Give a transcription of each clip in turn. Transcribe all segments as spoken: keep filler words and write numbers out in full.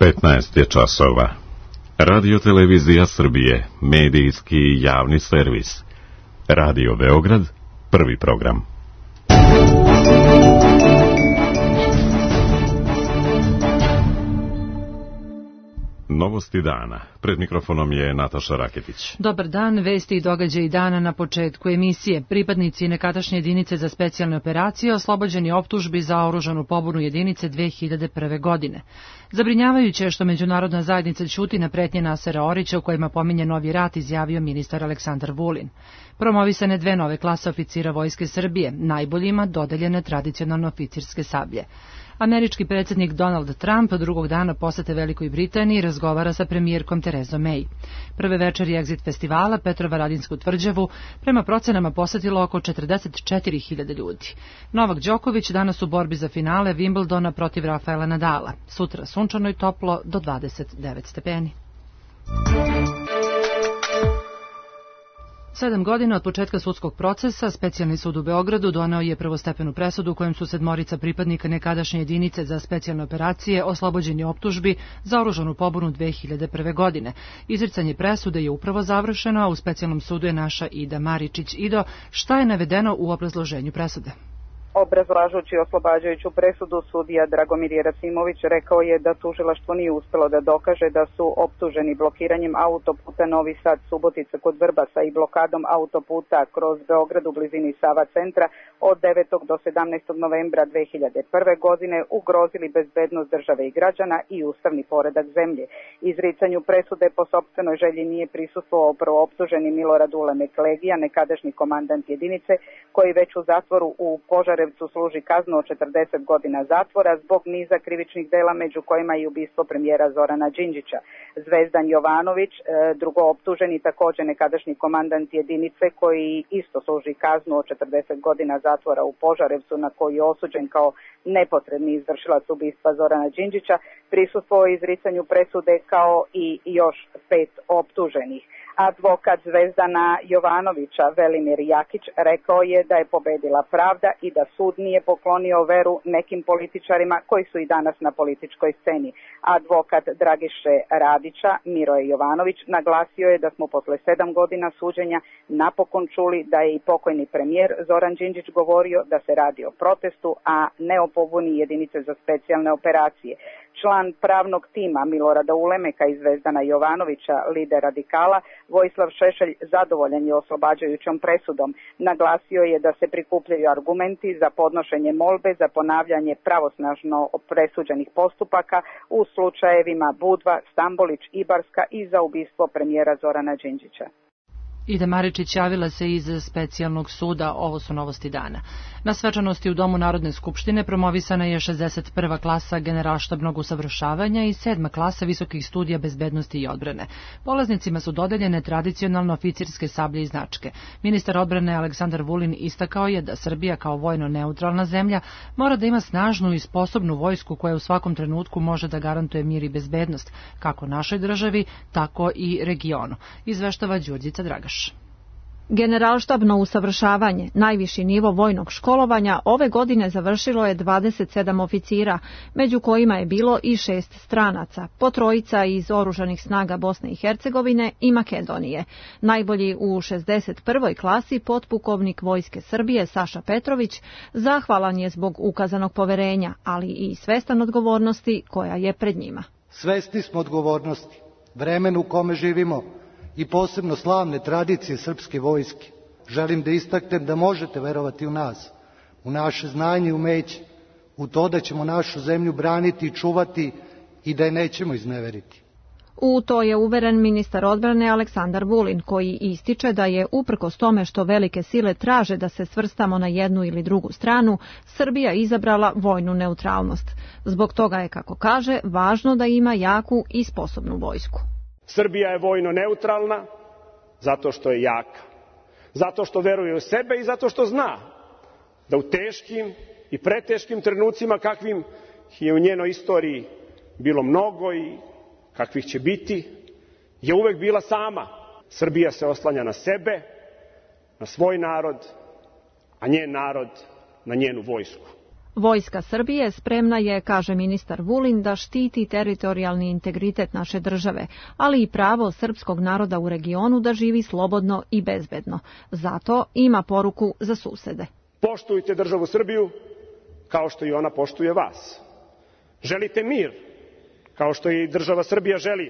petnaest je časova. Radio Televizija Srbije, medijski javni servis. Radio Beograd, prvi program. Novosti dana. Pred mikrofonom je Nataša Raketić. Dobar dan, vesti i događaji dana na početku emisije. Pripadnici nekadašnje jedinice za specijalne operacije oslobođeni optužbi za oružanu pobunu jedinice dve hiljade prve. godine. Zabrinjavajuće je što međunarodna zajednica ćuti na pretnje Nasera Orića u kojima pominje novi rat, izjavio ministar Aleksandar Vulin. Promovisane dve nove klase oficira Vojske Srbije, najboljima dodeljene tradicionalno oficirske sablje. Američki predsjednik Donald Trump drugog dana posete Velikoj Britaniji razgovara sa premijerkom Terezom May. Prve večeri Exit festivala Petrovaradinsku tvrđavu prema procenama posetilo oko četrdeset četiri hiljade ljudi. Novak Đoković danas u borbi za finale Wimbledona protiv Rafaela Nadala. Sutra sunčano i toplo do dvadeset devet stepeni. Sedam godina od početka sudskog procesa, Specijalni sud u Beogradu doneo je prvostepenu presudu kojem su sedmorica pripadnika nekadašnje jedinice za specijalne operacije oslobođeni optužbi za oružanu pobunu dve hiljade prve. godine. Izricanje presude je upravo završeno, a u Specijalnom sudu je naša Ida Maričić. Ido, šta je navedeno u obrazloženju presude? Obrazlažući oslobađajuću presudu, sudija Dragomir Jerasimović rekao je da tužilaštvo nije uspelo da dokaže da su optuženi blokiranjem autoputa Novi Sad-Subotica kod Vrbasa i blokadom autoputa kroz Beograd u blizini Sava centra od devetog do sedamnaestog novembra dve hiljade prve. godine ugrozili bezbednost države i građana i ustavni poredak zemlje. Izricanju presude po sopstvenoj želji nije prisustvovao prvooptuženi Milorad Ulemek Legija, nekadašnji komandant jedinice, koji već u zatvoru u Požarevcu služi kaznu od četrdeset godina zatvora zbog niza krivičnih dela, među kojima i ubistvo premijera Zorana Đinđića. Zvezdan Jovanović, drugo optuženi, također nekadašnji komandant jedinice, koji isto služi kaznu od četrdeset godina zatvora u Požarevcu, na koji je osuđen kao nepotrebni izvršilac ubistva Zorana Đinđića, prisustvovao izricanju presude kao i još pet optuženih. Advokat Zvezdana Jovanovića, Velimir Jakić, rekao je da je pobedila pravda i da sud nije poklonio veru nekim političarima koji su i danas na političkoj sceni. Advokat Dragiše Radića, Miroje Jovanović, naglasio je da smo posle sedam godina suđenja napokon čuli da je i pokojni premijer Zoran Đinđić govorio da se radi o protestu, a ne o pobuni jedinice za specijalne operacije. Član pravnog tima Milorada Ulemeka i Zvezdana Jovanovića, lider radikala, Vojislav Šešelj zadovoljan je oslobađajućom presudom. Naglasio je da se prikupljaju argumenti za podnošenje molbe za ponavljanje pravosnažno presuđenih postupaka u slučajevima Budva, Stambolić, Ibarska i za ubistvo premijera Zorana Đinđića. Ida Maričić javila se iz Specijalnog suda, ovo su novosti dana. Na svečanosti u Domu Narodne skupštine promovisana je šezdeset prva klasa generalštabnog usavršavanja i sedma klasa visokih studija bezbednosti i odbrane. Polaznicima su dodeljene tradicionalno oficirske sablje i značke. Ministar odbrane Aleksandar Vulin istakao je da Srbija kao vojno neutralna zemlja mora da ima snažnu i sposobnu vojsku koja u svakom trenutku može da garantuje mir i bezbednost, kako našoj državi, tako i regionu. Izveštava Đurđica Dragaš. Generalštabno usavršavanje, najviši nivo vojnog školovanja, ove godine završilo je dvadeset sedam oficira, među kojima je bilo i šest stranaca, po trojica iz Oružanih snaga Bosne i Hercegovine i Makedonije. Najbolji u šezdeset prvoj klasi potpukovnik Vojske Srbije Saša Petrović zahvalan je zbog ukazanog poverenja, ali i svestan odgovornosti koja je pred njima. Svesni smo odgovornosti, vremenu u kome živimo, i posebno slavne tradicije srpske vojske. Želim da istaknem da možete verovati u nas, u naše znanje i umeće, u to da ćemo našu zemlju braniti i čuvati i da je nećemo izneveriti. U to je uveren ministar odbrane Aleksandar Vulin, koji ističe da je, uprkos tome što velike sile traže da se svrstamo na jednu ili drugu stranu, Srbija izabrala vojnu neutralnost. Zbog toga je, kako kaže, važno da ima jaku i sposobnu vojsku. Srbija je vojno neutralna zato što je jaka, zato što veruje u sebe i zato što zna da u teškim i preteškim trenucima, kakvim je u njenoj istoriji bilo mnogo i kakvih će biti, je uvek bila sama. Srbija se oslanja na sebe, na svoj narod, a njen narod na njenu vojsku. Vojska Srbije spremna je, kaže ministar Vulin, da štiti teritorijalni integritet naše države, ali i pravo srpskog naroda u regionu da živi slobodno i bezbedno. Zato ima poruku za susede. Poštujte državu Srbiju kao što i ona poštuje vas. Želite mir kao što i država Srbija želi.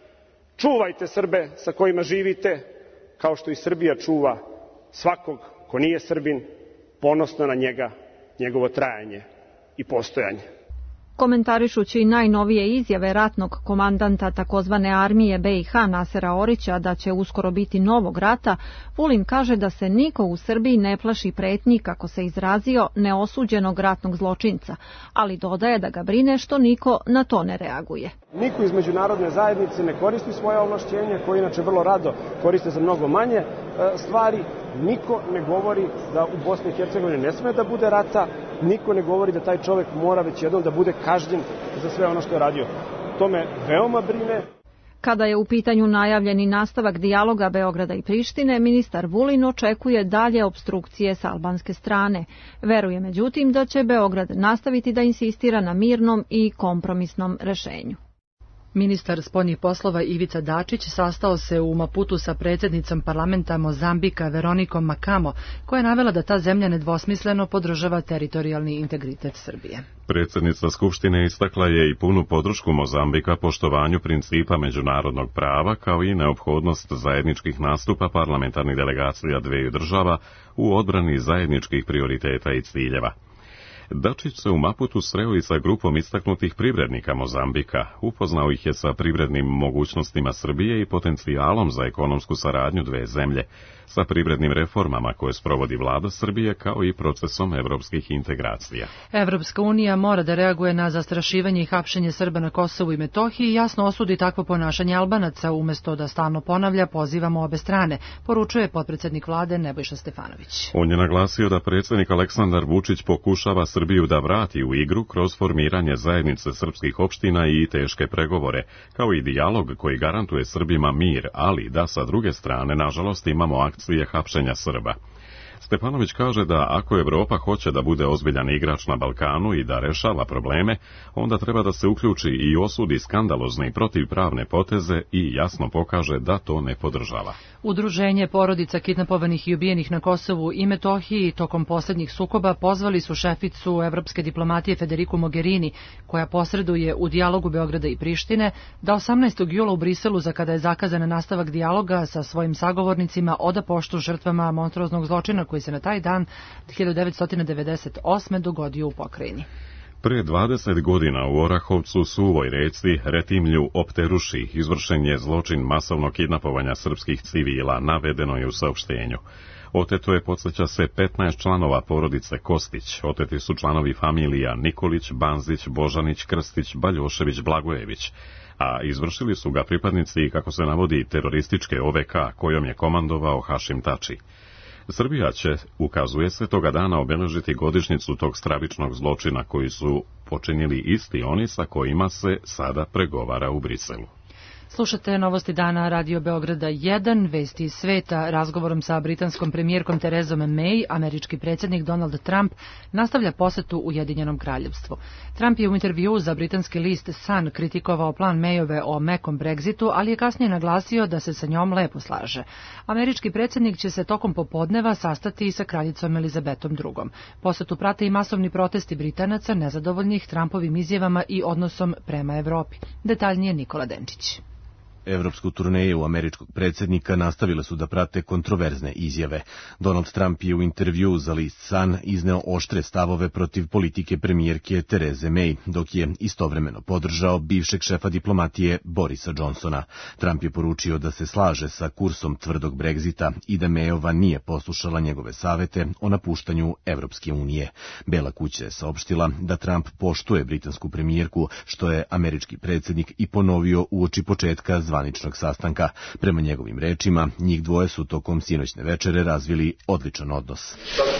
Čuvajte Srbe sa kojima živite kao što i Srbija čuva svakog ko nije Srbin, ponosno na njega, njegovo trajanje i postojanje. Komentarišući najnovije izjave ratnog komandanta takozvane armije be i ha Nasera Orića da će uskoro biti novog rata, Vulin kaže da se niko u Srbiji ne plaši pretnji, kako se izrazio, neosuđenog ratnog zločinca, ali dodaje da ga brine što niko na to ne reaguje. Niko iz međunarodne zajednice ne koristi svoje ovlašćenje, koje inače vrlo rado koriste za mnogo manje e, stvari. Niko ne govori da u Bosni i Hercegovini ne sme da bude rata, niko ne govori da taj čovjek mora već jednom da bude kažnjen za sve ono što je radio. To me veoma brine. Kada je u pitanju najavljeni nastavak dijaloga Beograda i Prištine, ministar Vulin očekuje dalje opstrukcije s albanske strane. Veruje međutim da će Beograd nastaviti da insistira na mirnom i kompromisnom rešenju. Ministar spoljnih poslova Ivica Dačić sastao se u Maputu sa predsjednicom parlamenta Mozambika Veronikom Makamo, koja je navela da ta zemlja nedvosmisleno podržava teritorijalni integritet Srbije. Predsjednica Skupštine istakla je i punu podršku Mozambika poštovanju principa međunarodnog prava, kao i neophodnost zajedničkih nastupa parlamentarnih delegacija dveju država u odbrani zajedničkih prioriteta i ciljeva. Dačić se u Maputu sreo i sa grupom istaknutih privrednika Mozambika, upoznao ih je sa privrednim mogućnostima Srbije i potencijalom za ekonomsku saradnju dve zemlje, sa privrednim reformama koje sprovodi vlada Srbije, kao i procesom evropskih integracija. Evropska unija mora da reaguje na zastrašivanje i hapšenje Srba na Kosovu i Metohiji i jasno osudi takvo ponašanje Albanaca, umjesto da stalno ponavlja pozivamo obe strane, poručuje potpredsjednik vlade Nebojša Stefanović. On je naglasio da predsjednik Aleksandar Vučić pokušava Srbiju da vrati u igru kroz formiranje zajednice srpskih opština i teške pregovore, kao i dijalog koji garantuje Srbima mir, ali da sa druge strane, nažalost, imamo akcije hapšenja Srba. Stefanović kaže da ako Evropa hoće da bude ozbiljan igrač na Balkanu i da rešava probleme, onda treba da se uključi i osudi skandalozne i protivpravne poteze i jasno pokaže da to ne podržava. Udruženje porodica kidnapovanih i ubijenih na Kosovu i Metohiji tokom posljednjih sukoba pozvali su šeficu evropske diplomatije Federiku Mogherini, koja posreduje u dijalogu Beograda i Prištine, da osamnaestog jula u Briselu, za kada je zakazan nastavak dijaloga sa svojim sagovornicima, oda poštu žrtvama monstruoznog zločina koji se na taj dan hiljadu devetsto devedeset osme dogodio u pokrajini. Pre dvadeset godina u Orahovcu, Suvoj reci, Retimlju, Opteruši, izvršen je zločin masovnog kidnapovanja srpskih civila, navedeno je u saopštenju. Oteto je, podsjeća se, petnaest članova porodice Kostić, oteti su članovi familija Nikolić, Banzić, Božanić, Krstić, Baljošević, Blagojević, a izvršili su ga pripadnici, kako se navodi, terorističke O V K, kojom je komandovao Hašim Tači. Srbija će, ukazuje se, toga dana obeležiti godišnjicu tog stravičnog zločina koji su počinili isti oni sa kojima se sada pregovara u Briselu. Slušate Novosti dana Radio Beograda jedan, vesti iz sveta. Razgovorom sa britanskom premijerkom Terezom May, američki predsjednik Donald Trump nastavlja posetu Ujedinjenom kraljevstvu. Trump je u intervjuu za britanski list Sun kritikovao plan Mayove o mekom Brexitu, ali je kasnije naglasio da se sa njom lepo slaže. Američki predsjednik će se tokom popodneva sastati i sa kraljicom Elizabetom drugom. Posetu prate i masovni protesti Britanaca nezadovoljnih Trumpovim izjavama i odnosom prema Evropi. Detaljnije Nikola Denčić. Evropsku turneju američkog predsjednika nastavile su da prate kontroverzne izjave. Donald Trump je u intervjuu za list Sun izneo oštre stavove protiv politike premijerke Tereze May, dok je istovremeno podržao bivšeg šefa diplomatije Borisa Johnsona. Trump je poručio da se slaže sa kursom tvrdog Brexita i da Mayova nije poslušala njegove savete o napuštanju Evropske unije. Bela kuća je saopštila da Trump poštuje britansku premijerku, što je američki predsjednik i ponovio uoči početka zvaničnog sastanka. Prema njegovim rečima, njih dvoje su tokom sinoćne večere razvili odličan odnos.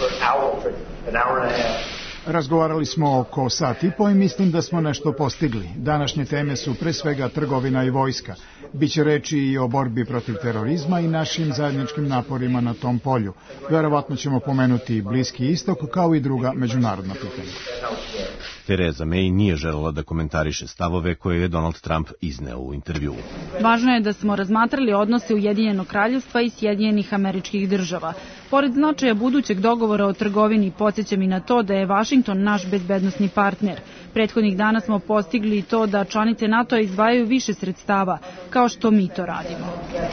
Razgovarali smo oko sat i po i mislim da smo nešto postigli. Današnje teme su pre svega trgovina i vojska. Biće reči i o borbi protiv terorizma i našim zajedničkim naporima na tom polju. Verovatno ćemo pomenuti Bliski istok kao i druga međunarodna pitanja. Tereza May nije želela da komentariše stavove koje je Donald Trump izneo u intervjuu. Važno je da smo razmatrali odnose Ujedinjenog kraljevstva i Sjedinjenih Američkih Država. Pored značaja budućeg dogovora o trgovini, podsjećam i na to da je Vašington naš bezbednosni partner. Prethodnih dana smo postigli to da članice NATO-a izdvajaju više sredstava, kao što mi to radimo.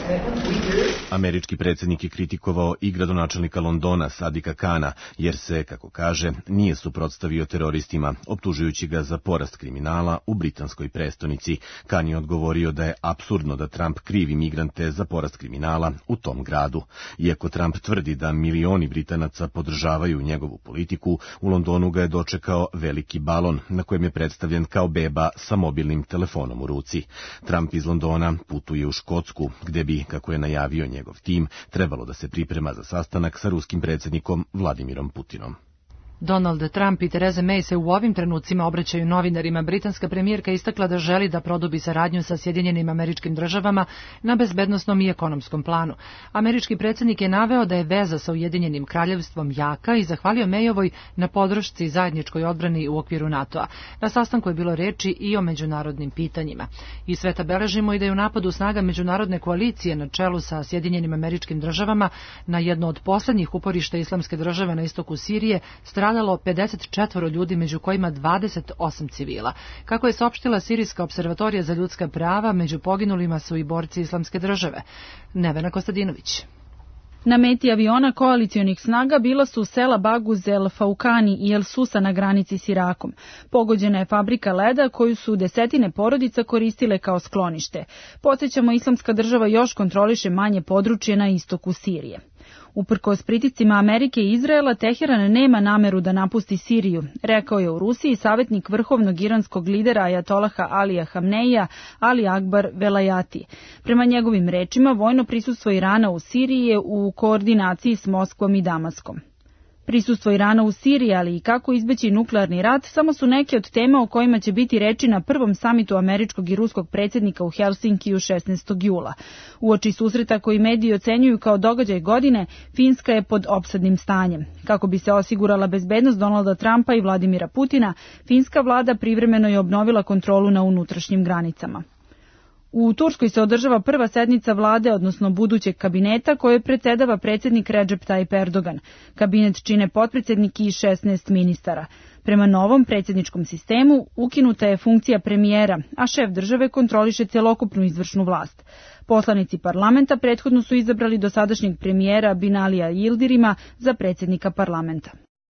Američki predsjednik je kritikovao i gradonačelnika Londona Sadika Kana, jer se, kako kaže, nije suprotstavio teroristima, optužujući ga za porast kriminala u britanskoj prestonici. Kan je odgovorio da je apsurdno da Trump krivi migrante za porast kriminala u tom gradu. Iako Trump tvrdi da milioni Britanaca podržavaju njegovu politiku, u Londonu ga je dočekao veliki balon, na kojem je predstavljen kao beba sa mobilnim telefonom u ruci. Trump iz Londona putuje u Škotsku, gde bi, kako je najavio njegov tim, trebalo da se priprema za sastanak sa ruskim predsjednikom Vladimirom Putinom. Donald Trump i Tereza May se u ovim trenucima obraćaju novinarima. Britanska premijerka istakla da želi da produbi saradnju sa Sjedinjenim Američkim Državama na bezbednosnom i ekonomskom planu. Američki predsjednik je naveo da je veza sa Ujedinjenim kraljevstvom jaka i zahvalio Mayovoj na podršci zajedničkoj odbrani u okviru NATO-a. Na sastanku je bilo reči i o međunarodnim pitanjima. Iz sveta beležimo i da je u napadu snaga međunarodne koalicije na čelu sa Sjedinjenim Američkim Državama na jedno od poslednjih uporišta Islamske države na istoku Sirije stradalo pedeset četiri ljudi, među kojima dvadeset osam civila. Kako je saopštila Sirijska observatorija za ljudska prava, među poginulima su i borci Islamske države. Nevena Kostadinović. Na meti aviona koalicionih snaga bila su sela Baguz, El Faukani i El Susa na granici s Irakom. Pogođena je fabrika leda koju su desetine porodica koristile kao sklonište. Podsjećamo, Islamska država još kontroliše manje područje na istoku Sirije. Uprkos pritiscima Amerike i Izraela, Teheran nema nameru da napusti Siriju, rekao je u Rusiji savjetnik vrhovnog iranskog lidera Ajatolaha Alija Hamneija Ali Akbar Velayati. Prema njegovim rečima, vojno prisustvo Irana u Siriji je u koordinaciji s Moskvom i Damaskom. Prisustvo Irana u Siriji, ali i kako izbeći nuklearni rat, samo su neke od tema o kojima će biti reči na prvom samitu američkog i ruskog predsjednika u Helsinkiju šesnaestog jula. Uoči susreta koji mediji ocenjuju kao događaj godine, Finska je pod opsadnim stanjem. Kako bi se osigurala bezbednost Donalda Trumpa i Vladimira Putina, finska vlada privremeno je obnovila kontrolu na unutrašnjim granicama. U Turskoj se održava prva sednica vlade, odnosno budućeg kabineta, koje predsjedava predsjednik Recep Tayyip Erdogan. Kabinet čine potpredsjednik i šesnaest ministara. Prema novom predsjedničkom sistemu ukinuta je funkcija premijera, a šef države kontroliše celokupnu izvršnu vlast. Poslanici parlamenta prethodno su izabrali dosadašnjeg premijera Binalija Yildirima za predsjednika parlamenta.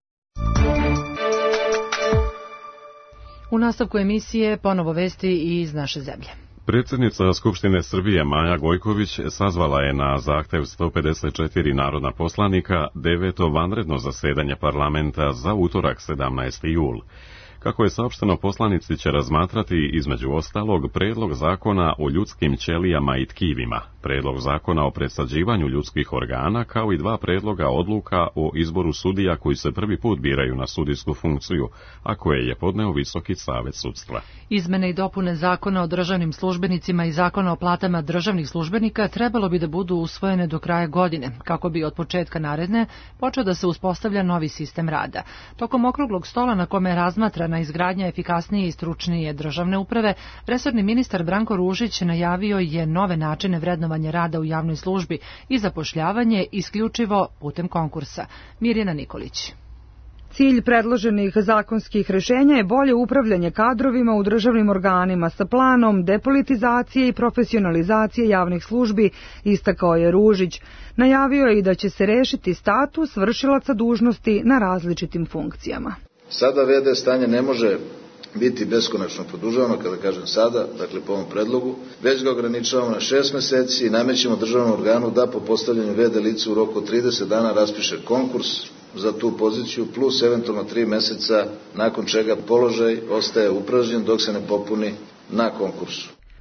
U nastavku emisije ponovo vesti iz naše zemlje. Predsjednica Skupštine Srbije Maja Gojković sazvala je na zahtev sto pedeset četiri narodna poslanika deveto vanredno zasedanje parlamenta za utorak sedamnaesti jul. Kako je saopšteno, poslanici će razmatrati između ostalog predlog zakona o ljudskim ćelijama i tkivima, predlog zakona o presađivanju ljudskih organa, kao i dva predloga odluka o izboru sudija koji se prvi put biraju na sudijsku funkciju, a koje je podneo Visoki savet sudstva. Izmene i dopune zakona o državnim službenicima i zakona o platama državnih službenika trebalo bi da budu usvojene do kraja godine, kako bi od početka naredne počeo da se uspostavlja novi sistem rada. Tokom okruglog stola na kome razmatra na izgradnja efikasnije i stručnije državne uprave, resorni ministar Branko Ružić najavio je nove načine vrednovanja rada u javnoj službi i zapošljavanje isključivo putem konkursa. Mirjana Nikolić. Cilj predloženih zakonskih rešenja je bolje upravljanje kadrovima u državnim organima sa planom depolitizacije i profesionalizacije javnih službi, istakao je Ružić. Najavio je i da će se rešiti status vršilaca dužnosti na različitim funkcijama. Sada ve de stanje ne može biti beskonačno produžavano, kada kažem sada, dakle po ovom predlogu, već ga ograničavamo na šest meseci i namećemo državnom organu da po postavljanju ve de lica u roku od trideset dana raspiše konkurs za tu poziciju, plus eventualno tri meseca, nakon čega položaj ostaje upražnjen dok se ne popuni na konkursu.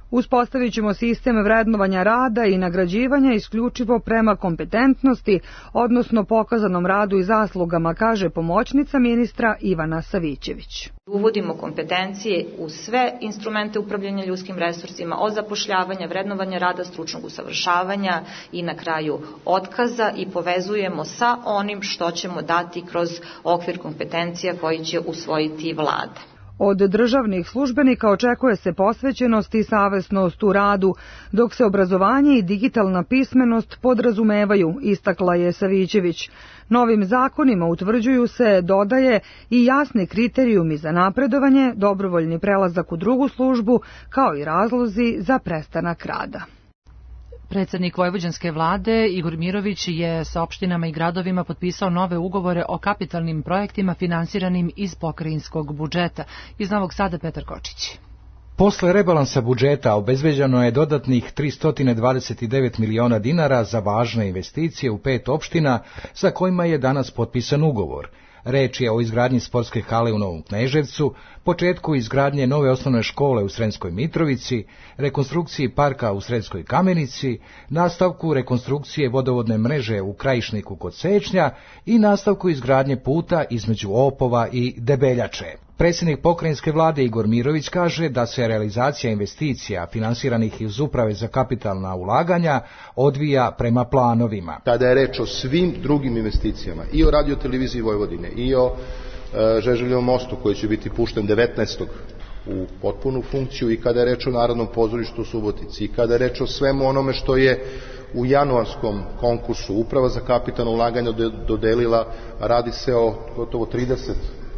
Uspostavit ćemo sistem vrednovanja rada i nagrađivanja isključivo prema kompetentnosti, odnosno pokazanom radu i zaslugama, kaže pomoćnica ministra Ivana Savićević. Uvodimo kompetencije u sve instrumente upravljanja ljudskim resursima, od zapošljavanja, vrednovanja rada, stručnog usavršavanja i na kraju otkaza i povezujemo sa onim što ćemo dati kroz okvir kompetencija koji će usvojiti vlada. Od državnih službenika očekuje se posvećenost i savesnost u radu, dok se obrazovanje i digitalna pismenost podrazumevaju, istakla je Savićević. Novim zakonima utvrđuju se, dodaje, i jasni kriterijumi za napredovanje, dobrovoljni prelazak u drugu službu, kao i razlozi za prestanak rada. Predsednik vojvođanske vlade Igor Mirović je sa opštinama i gradovima potpisao nove ugovore o kapitalnim projektima finansiranim iz pokrajinskog budžeta. Iz Novog Sada Petar Kočić. Posle rebalansa budžeta obezbeđeno je dodatnih tristo dvadeset devet miliona dinara za važne investicije u pet opština za kojima je danas potpisan ugovor. Reč je o izgradnji sportske hale u Novom Kneževcu, početku izgradnje nove osnovne škole u Sremskoj Mitrovici, rekonstrukciji parka u Sremskoj Kamenici, nastavku rekonstrukcije vodovodne mreže u Krajišniku kod Sečnja i nastavku izgradnje puta između Opova i Debeljače. Predsjednik pokrajinske vlade Igor Mirović kaže da se realizacija investicija finansiranih iz Uprave za kapitalna ulaganja odvija prema planovima. Kada je reč o svim drugim investicijama, i o radioteleviziji Vojvodine, i o e, Žeželjevom mostu koji će biti pušten devetnaestog u potpunu funkciju, i kada je reč o Narodnom pozorištu u Subotici, i kada je reč o svemu onome što je u januarskom konkursu Uprava za kapitalna ulaganja dodelila, radi se o gotovo trideset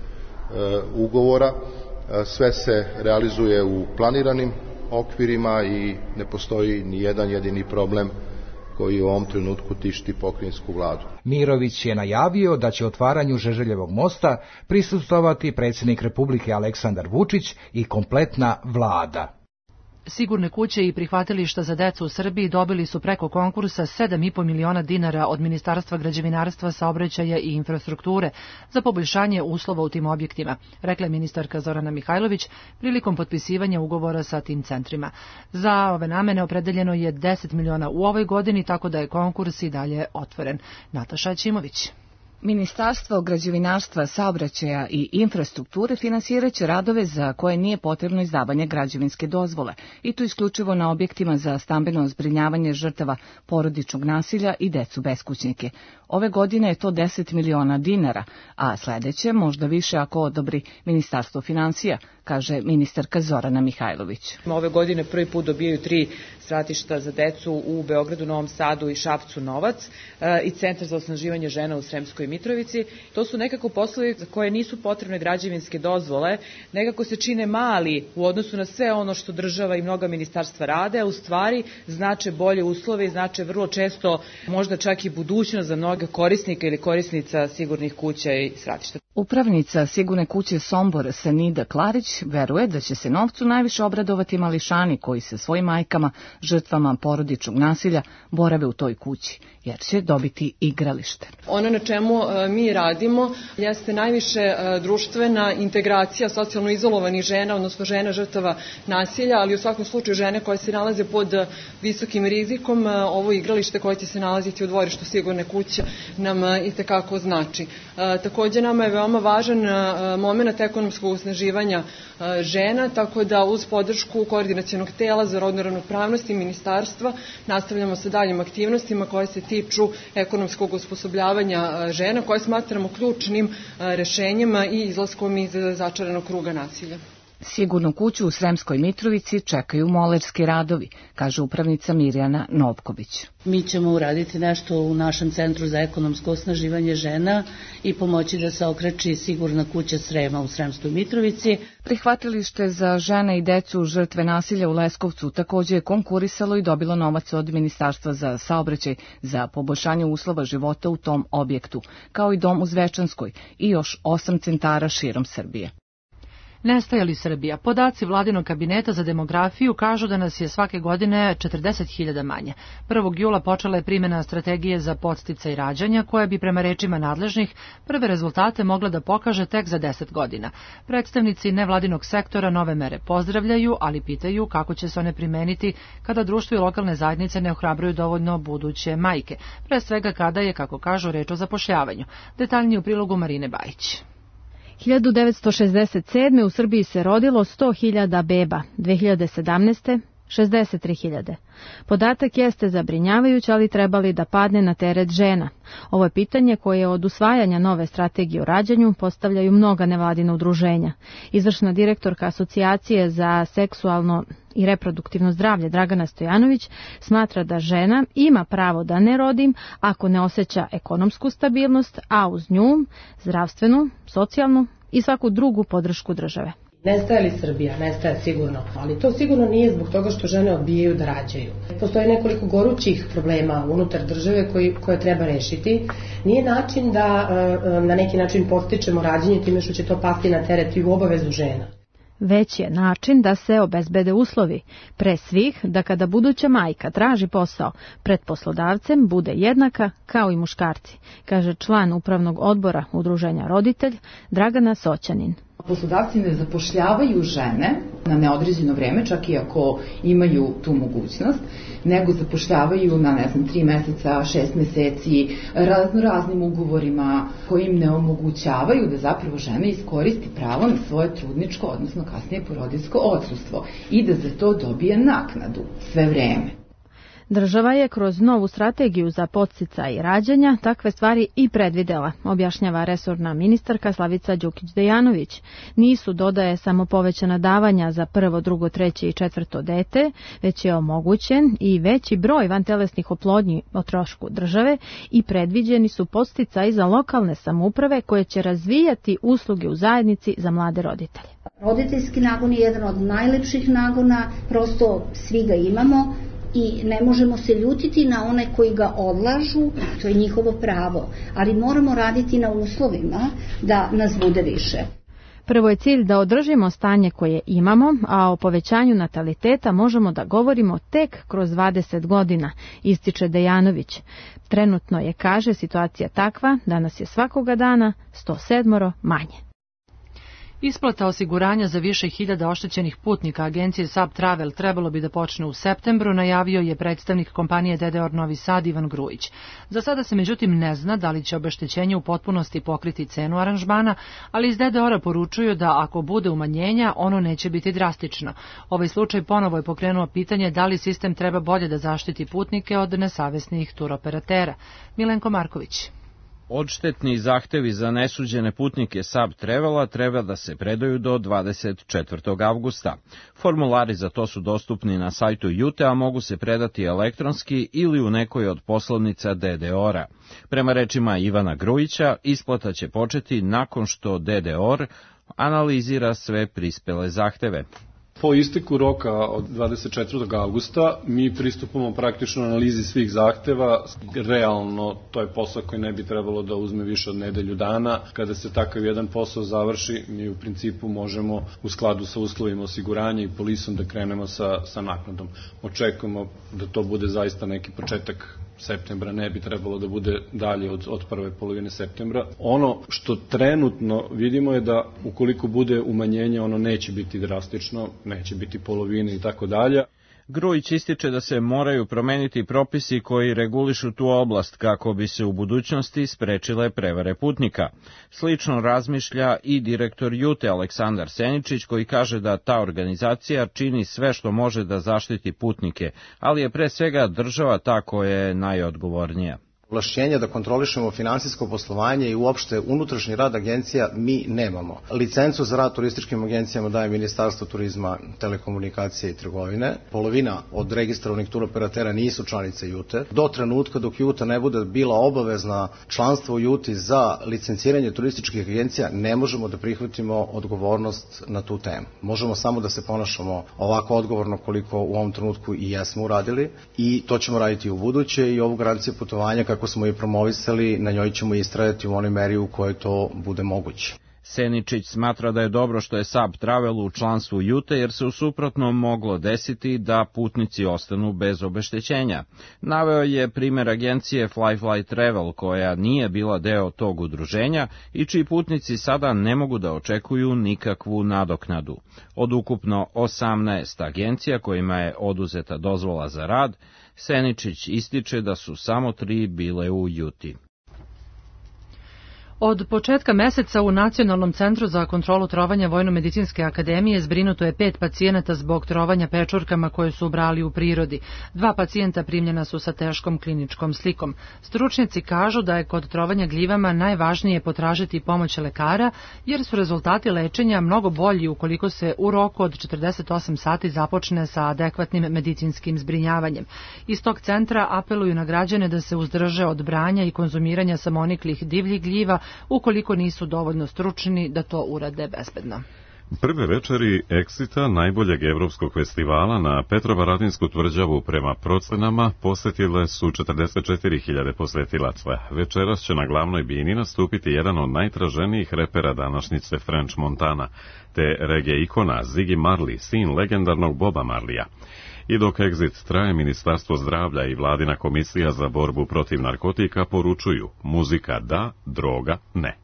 ugovora, sve se realizuje u planiranim okvirima i ne postoji ni jedan jedini problem koji u ovom trenutku tišti pokrajinsku vladu. Mirović je najavio da će otvaranju Žeželjevog mosta prisustvovati predsjednik Republike Aleksandar Vučić i kompletna vlada. Sigurne kuće i prihvatilišta za decu u Srbiji dobili su preko konkursa sedam i po miliona dinara od Ministarstva građevinarstva, saobraćaja i infrastrukture za poboljšanje uslova u tim objektima, rekla je ministarka Zorana Mihajlović prilikom potpisivanja ugovora sa tim centrima. Za ove namene opredeljeno je deset miliona u ovoj godini, tako da je konkurs i dalje otvoren. Nataša Ćimović. Ministarstvo građevinarstva, saobraćaja i infrastrukture finansiraće radove za koje nije potrebno izdavanje građevinske dozvole, i to isključivo na objektima za stambeno zbrinjavanje žrtava porodičnog nasilja i decu beskućnike. Ove godine je to deset miliona dinara, a sledeće možda više ako odobri Ministarstvo finansija, kaže ministarka Zorana Mihajlović. Ove godine prvi put dobijaju tri stratišta za decu u Beogradu, Novom Sadu i Šapcu Novac i Centar za osnaživanje žena u Sremskoj Mitrovici. To su nekako poslovi za koje nisu potrebne građevinske dozvole, nekako se čine mali u odnosu na sve ono što država i mnoga ministarstva rade, a u stvari znače bolje uslove i znače vrlo često možda čak i budućnost za mnoge korisnika ili korisnica sigurnih kuća i stratišta. Upravnica Sigurne kuće Sombor Sanida Klarić veruje da će se novcu najviše obradovati mališani koji se svojim majkama, žrtvama porodičnog nasilja, borave u toj kući, jer će dobiti igralište. Ono na čemu mi radimo jeste najviše društvena integracija socijalno izolovanih žena, odnosno žena žrtava nasilja, ali u svakom slučaju žene koje se nalaze pod visokim rizikom. Ovo igralište koje će se nalaziti u dvorištu Sigurne kuće nam itekako znači. Takođe nama je veoma važan moment ekonomskog osnaživanja žena, tako da uz podršku koordinacionog tela za rodnu ravnopravnost i ministarstva nastavljamo sa daljim aktivnostima koje se tiču ekonomskog osposobljavanja žena, koje smatramo ključnim rešenjima i izlaskom iz začaranog kruga nasilja. Sigurnu kuću u Sremskoj Mitrovici čekaju molerski radovi, kaže upravnica Mirjana Novković. Mi ćemo uraditi nešto u našem Centru za ekonomsko osnaživanje žena i pomoći da se okreči Sigurna kuća Srema u Sremskoj Mitrovici. Prihvatilište za žene i decu žrtve nasilja u Leskovcu takođe je konkurisalo i dobilo novac od Ministarstva za saobraćaj za poboljšanje uslova života u tom objektu, kao i dom u Zvečanskoj i još osam centara širom Srbije. Nestaje li Srbija? Podaci vladinog kabineta za demografiju kažu da nas je svake godine četrdeset hiljada manje. prvog jula počela je primjena strategije za podsticaj rađanja, koja bi prema rečima nadležnih prve rezultate mogla da pokaže tek za deset godina. Predstavnici nevladinog sektora nove mere pozdravljaju, ali pitaju kako će se one primeniti kada društvo i lokalne zajednice ne ohrabruju dovoljno buduće majke, pre svega kada je, kako kažu, reč o zapošljavanju. Detaljnije u prilogu Marine Bajić. hiljadu devetsto šezdeset sedme. u Srbiji se rodilo sto hiljada beba, dve hiljade sedamnaeste. šezdeset tri hiljade. Podatak jeste zabrinjavajuć, ali trebali da padne na teret žena. Ovo je pitanje koje od usvajanja nove strategije o rađanju postavljaju mnoga nevladina udruženja. Izvršna direktorka Asocijacije za seksualno i reproduktivno zdravlje Dragana Stojanović smatra da žena ima pravo da ne rodi ako ne osjeća ekonomsku stabilnost, a uz nju zdravstvenu, socijalnu i svaku drugu podršku države. Nestaje li Srbija? Nestaje sigurno, ali to sigurno nije zbog toga što žene odbijaju da rađaju. Postoje nekoliko gorućih problema unutar države koji, koje treba rešiti. Nije način da na neki način podstičemo rađanje time što će to pasti na teret i u obavezu žena. Već je način da se obezbede uslovi, pre svih da kada buduća majka traži posao pred poslodavcem bude jednaka kao i muškarci, kaže član upravnog odbora Udruženja Roditelj Dragana Soćanin. Poslodavci ne zapošljavaju žene na neodređeno vreme, čak i ako imaju tu mogućnost, nego zapošljavaju na, ne znam, tri meseca, šest meseci, razno raznim ugovorima koji im ne omogućavaju da zapravo žena iskoristi pravo na svoje trudničko, odnosno kasnije porodiljsko odsustvo i da za to dobije naknadu sve vreme. Država je kroz novu strategiju za podsticaj rađanja takve stvari i predvidela, objašnjava resorna ministarka Slavica Đukić-Dejanović. Nisu, dodaje, samo povećana davanja za prvo, drugo, treće i četvrto dete, već je omogućen i veći broj vantelesnih oplodnji o trošku države i predviđeni su podsticaji za lokalne samouprave koje će razvijati usluge u zajednici za mlade roditelje. Roditeljski nagon je jedan od najlepših nagona, prosto svi ga imamo. I ne možemo se ljutiti na one koji ga odlažu, to je njihovo pravo, ali moramo raditi na uslovima da nas bude više. Prvo je cilj da održimo stanje koje imamo, a o povećanju nataliteta možemo da govorimo tek kroz dvadeset godina, ističe Dejanović. Trenutno je, kaže, situacija takva da nas je svakoga dana sto sedam manje. Isplata osiguranja za više hiljada oštećenih putnika agencije Sab Travel trebalo bi da počne u septembru, najavio je predstavnik kompanije D D O R Novi Sad Ivan Grujić. Za sada se međutim ne zna da li će obeštećenje u potpunosti pokriti cenu aranžmana, ali iz D D O R-a poručuju da ako bude umanjenja, ono neće biti drastično. Ovaj slučaj ponovo je pokrenuo pitanje da li sistem treba bolje da zaštiti putnike od nesavesnih turoperatera. Milenko Marković. Odštetni zahtevi za nesuđene putnike Sab Travela treba da se predaju do dvadeset četvrtog avgusta. Formulari za to su dostupni na sajtu Jute, a mogu se predati elektronski ili u nekoj od poslovnica D D O R-a. Prema rečima Ivana Grujića, isplata će početi nakon što D D O R analizira sve prispele zahteve. Po isteku roka od dvadeset četvrtog avgusta mi pristupamo praktično analizi svih zahteva. Realno, to je posao koji ne bi trebalo da uzme više od nedelju dana. Kada se takav jedan posao završi, mi u principu možemo u skladu sa uslovima osiguranja i polisom da krenemo sa, sa naknadom. Očekujemo da to bude zaista neki početak septembra, ne bi trebalo da bude dalje od, od prve polovine septembra. Ono što trenutno vidimo je da ukoliko bude umanjenje, ono neće biti drastično, neće biti polovine i tako dalje. Grujić ističe da se moraju promeniti propisi koji regulišu tu oblast kako bi se u budućnosti sprečile prevare putnika. Slično razmišlja i direktor Jute Aleksandar Seničić, koji kaže da ta organizacija čini sve što može da zaštiti putnike, ali je pre svega država ta koja je najodgovornija. Ovlašćenja da kontrolišemo finansijsko poslovanje i uopšte unutrašnji rad agencija mi nemamo. Licencu za rad turističkim agencijama daje Ministarstvo turizma, telekomunikacije i trgovine. Polovina od registrovanih turoperatera nisu članice Jute. Do trenutka dok Juta ne bude bila obavezna članstvo u Juti za licenciranje turističkih agencija, ne možemo da prihvatimo odgovornost na tu temu. Možemo samo da se ponašamo ovako odgovorno koliko u ovom trenutku i jesmo uradili i to ćemo raditi u buduće i ovu garanciju putovanja kako smo je promovisali, na njoj ćemo istrajati u onoj meri u kojoj to bude moguće. Seničić smatra da je dobro što je Saab Travel u članstvu Jute, jer se u suprotnom moglo desiti da putnici ostanu bez obeštećenja. Naveo je primjer agencije Fly Fly Travel, koja nije bila deo tog udruženja i čiji putnici sada ne mogu da očekuju nikakvu nadoknadu. Od ukupno osamnaest agencija kojima je oduzeta dozvola za rad, Seničić ističe da su samo tri bile u Juti. Od početka meseca u Nacionalnom centru za kontrolu trovanja Vojno-medicinske akademije zbrinuto je pet pacijenata zbog trovanja pečurkama koje su brali u prirodi. Dva pacijenta primljena su sa teškom kliničkom slikom. Stručnjaci kažu da je kod trovanja gljivama najvažnije potražiti pomoć lekara, jer su rezultati lečenja mnogo bolji ukoliko se u roku od četrdeset osam sati započne sa adekvatnim medicinskim zbrinjavanjem. Iz tog centra apeluju na građane da se uzdrže od branja i konzumiranja samoniklih divljih gljiva, ukoliko nisu dovoljno stručni da to urade bezbedno. Prve večeri Exita, najboljeg evropskog festivala na Petrovaradinsku tvrđavu prema procenama, posjetile su četrdeset četiri hiljade posjetilaca. Večeras će na glavnoj bini nastupiti jedan od najtraženijih repera današnjice, French Montana, te reggae ikona Ziggy Marley, sin legendarnog Boba Marleya. I dok Exit traje, Ministarstvo zdravlja i Vladina komisija za borbu protiv narkotika poručuju: muzika da, droga ne.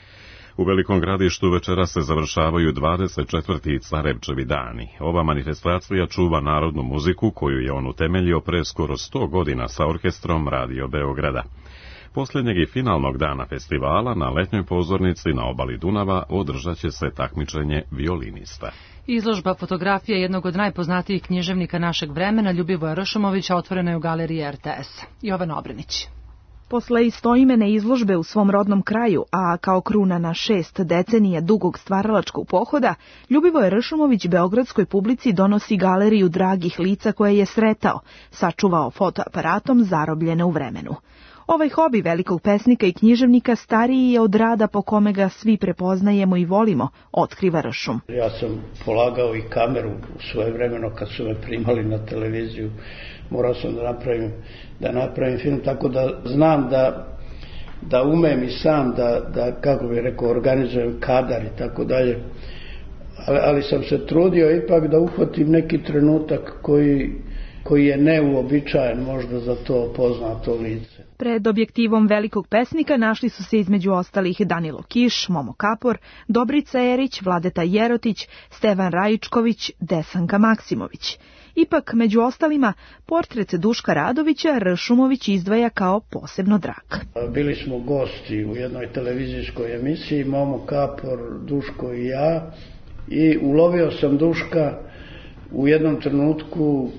U Velikom Gradištu večera se završavaju dvadeset četvrti Carevčevi dani. Ova manifestacija čuva narodnu muziku koju je on utemeljio pre skoro sto godina sa orkestrom Radio Beograda. Posljednjeg i finalnog dana festivala na letnjoj pozornici na obali Dunava održat će se takmičenje violinista. Izložba fotografije jednog od najpoznatijih književnika našeg vremena, Ljubivoja Ršumovića, otvorena je u galeriji R T S. Jovana Obrenić. Posle istoimene izložbe u svom rodnom kraju, a kao kruna na šest decenija dugog stvaralačkog pohoda, Ljubivoje Ršumović beogradskoj publici donosi galeriju dragih lica koje je sretao, sačuvao fotoaparatom zarobljene u vremenu. Ovaj hobi velikog pesnika i književnika stariji je od rada po kome ga svi prepoznajemo i volimo, otkriva Ršum. Ja sam polagao i kameru u svoje vremeno kad su me primali na televiziju. Morao sam da napravim, da napravim film, tako da znam da, da umem i sam da, da, kako bih rekao, organizujem kadar i tako dalje. Ali, ali sam se trudio ipak da uhvatim neki trenutak koji, koji je neuobičajen možda za to poznato lice. Pred objektivom velikog pesnika našli su se između ostalih Danilo Kiš, Momo Kapor, Dobrica Erić, Vladeta Jerotić, Stevan Rajičković, Desanka Maksimović. Ipak, među ostalima, portret Duška Radovića Ršumović izdvaja kao posebno drag. Bili smo gosti u jednoj televizijskoj emisiji, Momo Kapor, Duško i ja, i ulovio sam Duška u jednom trenutku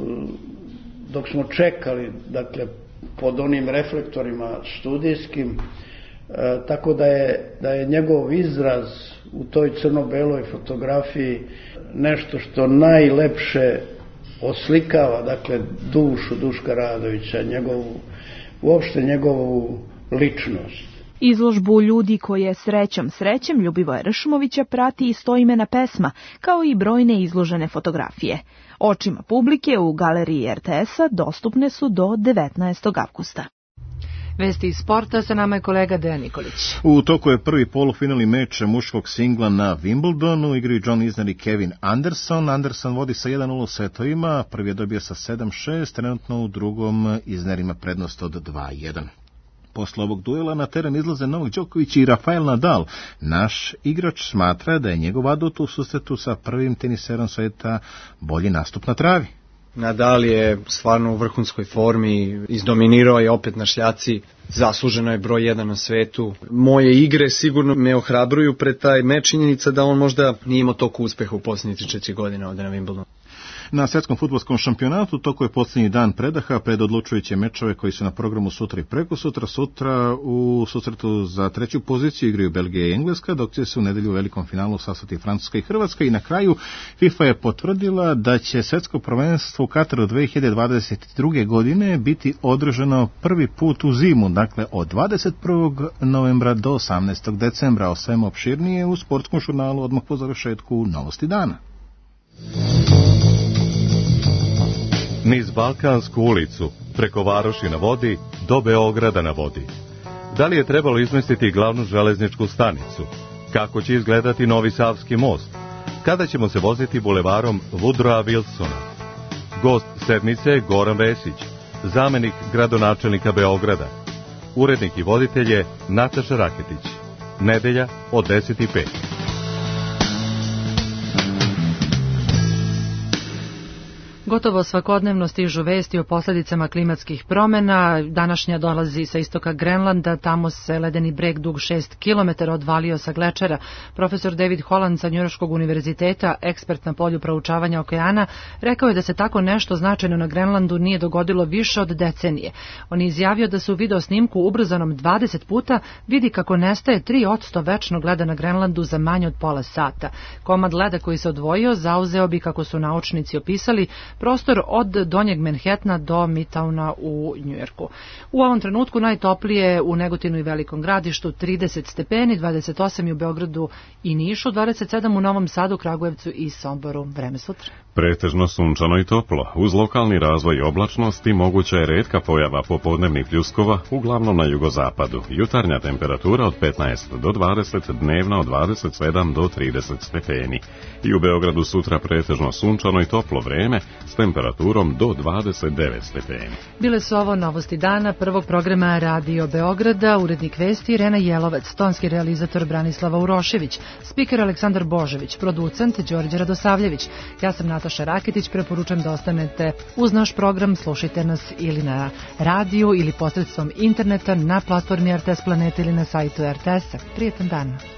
dok smo čekali, dakle, pod onim reflektorima studijskim, e, tako da je, da je njegov izraz u toj crno-beloj fotografiji nešto što najlepše oslikava, dakle, dušu Duška Radovića, njegovu, uopšte njegovu ličnost. Izložbu ljudi koje srećom srećem Ljubivoja Ršumovića prati istoimena pesma, kao i brojne izložene fotografije. Očima publike u galeriji R T S-a dostupne su do devetnaestog avgusta. Vesti iz sporta, sa nama je kolega Dejan Nikolić. U toku je prvi polufinalni meč muškog singla na Wimbledonu, igraju John Isner i Kevin Anderson. Anderson vodi sa jedan nula u setovima, prvi je dobio sa sedam šest, trenutno u drugom Isner ima prednost od dva jedan. Posle ovog duela na teren izlaze Novak Đoković i Rafael Nadal. Naš igrač smatra da je njegov adut u susretu sa prvim teniserom sveta bolji nastup na travi. Nadal je stvarno u vrhunskoj formi, izdominirao je opet na šljaci, zasluženo je broj jedan na svetu. Moje igre sigurno me ohrabruju pred taj meč, činjenica da on možda nije imao toliko uspeha u posljednjih tri četiri godine ovde na Wimbledonu. Na svjetskom fudbalskom šampionatu toko je posljednji dan predaha pred odlučujuće mečeve koji su na programu sutra i preko sutra. Sutra u susretu za treću poziciju igraju Belgija i Engleska, dok će se u nedelju u velikom finalu sastati Francuska i Hrvatska. I na kraju FIFA je potvrdila da će svjetsko prvenstvo u Kataru dve hiljade dvadeset druge. godine biti održano prvi put u zimu, dakle od dvadeset prvog novembra do osamnaestog decembra. O svemu opširnije u sportskom žurnalu odmah po završetku Novosti dana. Niz Balkansku ulicu, preko Varoši na vodi, do Beograda na vodi. Da li je trebalo izmestiti glavnu železničku stanicu? Kako će izgledati Novi Savski most? Kada ćemo se voziti bulevarom Woodrowa Wilsona? Gost sedmice je Goran Vesić, zamenik gradonačelnika Beograda. Urednik i voditelj je Nataša Raketić. Nedelja od deset i pet. Gotovo svakodnevno stižu vesti o posljedicama klimatskih promjena. Današnja dolazi sa istoka Grenlanda, tamo se ledeni breg dug šest kilometara odvalio sa glečera. Profesor David Holland sa Njujorškog univerziteta, ekspert na polju proučavanja okeana, rekao je da se tako nešto značajno na Grenlandu nije dogodilo više od decenije. On je izjavio da se u video snimku ubrzanom dvadeset puta vidi kako nestaje tri posto večnog leda na Grenlandu za manje od pola sata. Komad leda koji se odvojio zauzeo bi, kako su naučnici opisali, prostor od Donjeg Manhattana do Midtowna u Njujorku. U ovom trenutku najtoplije u Negotinu i Velikom Gradištu trideset stepeni, dvadeset osam je u Beogradu i Nišu, dvadeset sedam u Novom Sadu, Kragujevcu i Somboru. Vreme sutra. Pretežno sunčano i toplo. Uz lokalni razvoj oblačnosti moguća je retka pojava popodnevnih pljuskova, uglavnom na jugozapadu. Jutarnja temperatura od petnaest do dvadeset, dnevna od dvadeset sedam do trideset stepeni. I u Beogradu sutra pretežno sunčano i toplo vreme s temperaturom do dvadeset devet stepeni. Bile su ovo novosti dana prvog programa Radio Beograda, urednik vesti Irena Jelovac, tonski realizator Branislava Urošević, spiker Aleksandar Božević, producent Đorđe Radosavljević. Ja sam Nataša Raketić, preporučujem da ostanete uz naš program, slušajte nas ili na radiju ili posredstvom interneta na platformi R T S Planeta ili na sajtu R T S-a. Prijetan dan.